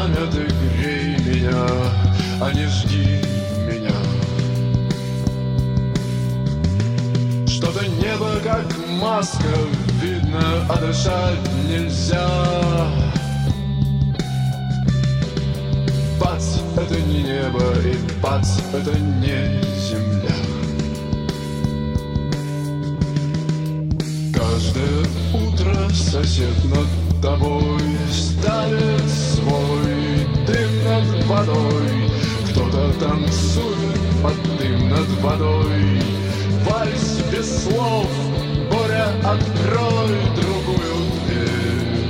пламя, ты грей меня, а не жги меня. Что-то небо как маска, видно, а дышать нельзя. Бац, это не небо, и бац, это не земля. Каждое утро сосед над тобой ставит свой дым над водой. Кто-то танцует под дым над водой. Вальс без слов, Боря, открой другую дверь.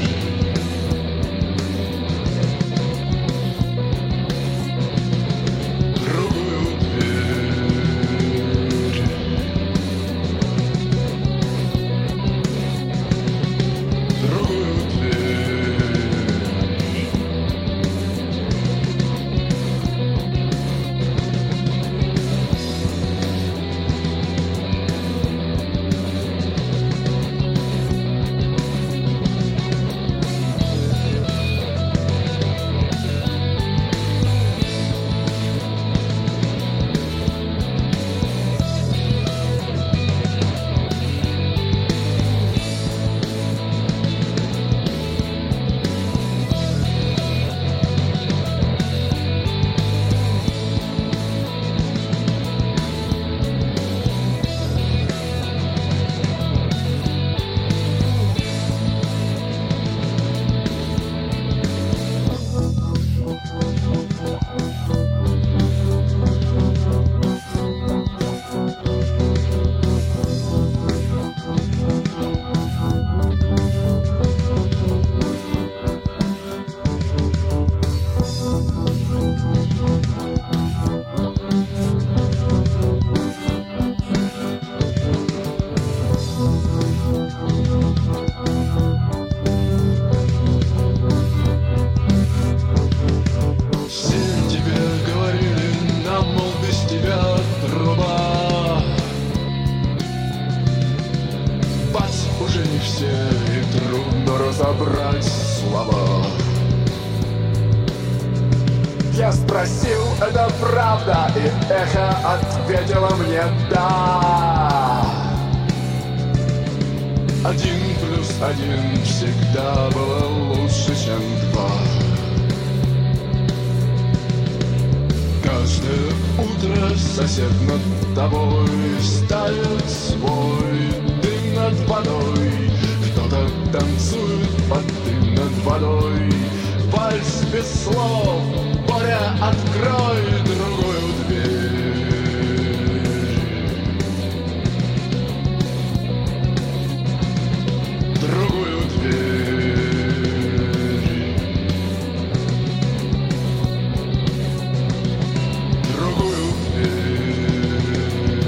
Другую дверь. Другую дверь. Разобрать слова. Я спросил, это правда, и эхо ответило мне да. 1+1 всегда было лучше, чем 2. Каждое утро сосед над тобой ставит свой дым над водой. Кто-то танцует под дым над водой. Вальс без слов, Боря, открой другую дверь. Другую дверь. Другую дверь.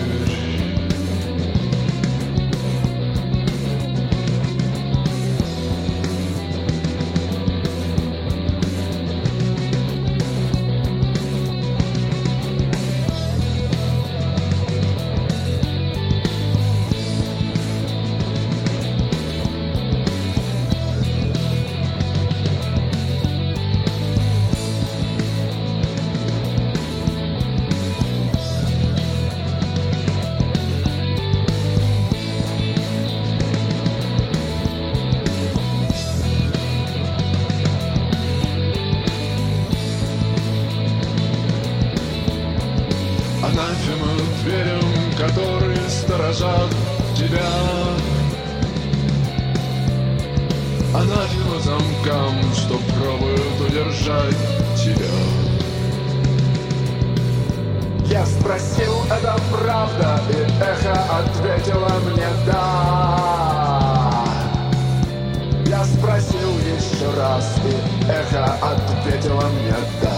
Анафема дверям, которые сторожат тебя. Анафема замкам, что пробуют удержать тебя. Я спросил, это правда, и эхо ответило мне да. Я спросил еще раз, и эхо ответило мне да.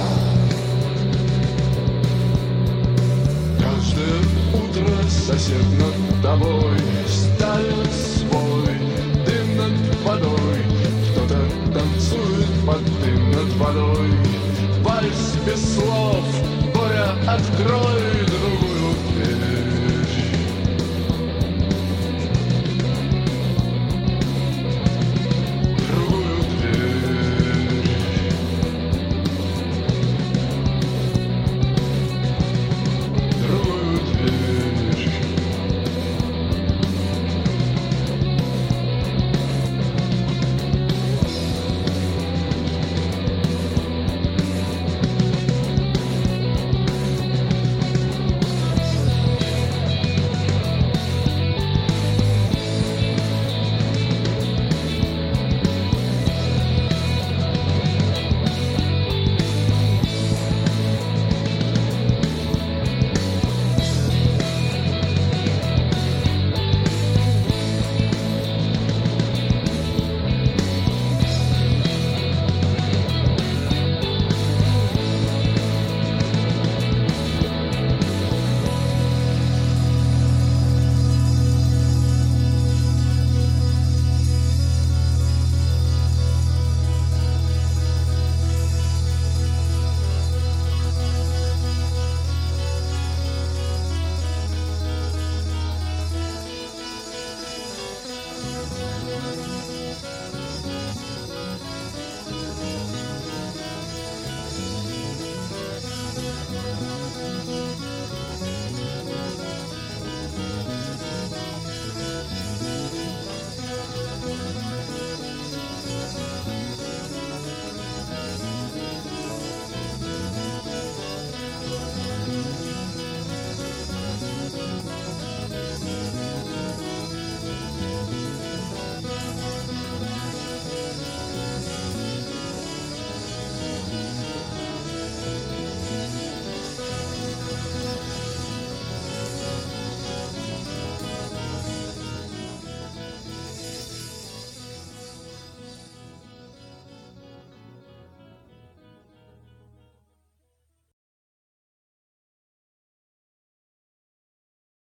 Каждое утро сосед над тобой ставит свой дым над водой. Кто-то танцует под дым над водой. Вальс без слов, Боря, открой